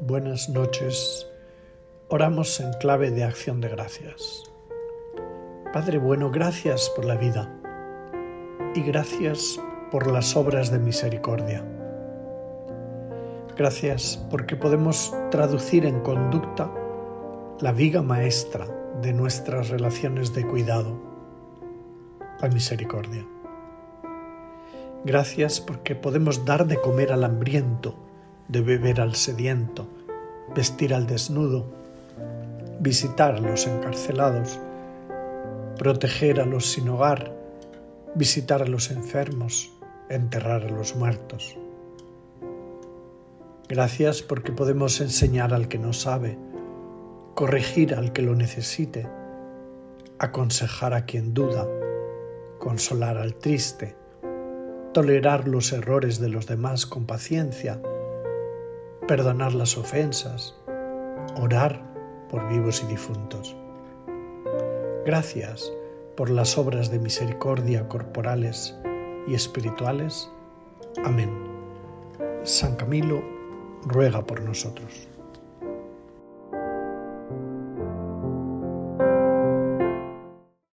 Buenas noches. Oramos en clave de acción de gracias. Padre bueno, gracias por la vida y gracias por las obras de misericordia. Gracias porque podemos traducir en conducta la viga maestra de nuestras relaciones de cuidado, la misericordia. Gracias porque podemos dar de comer al hambriento, de beber al sediento, vestir al desnudo, visitar a los encarcelados, proteger a los sin hogar, visitar a los enfermos, enterrar a los muertos. Gracias porque podemos enseñar al que no sabe, corregir al que lo necesite, aconsejar a quien duda, consolar al triste, tolerar los errores de los demás con paciencia, perdonar las ofensas, orar por vivos y difuntos. Gracias por las obras de misericordia corporales y espirituales. Amén. San Camilo ruega por nosotros.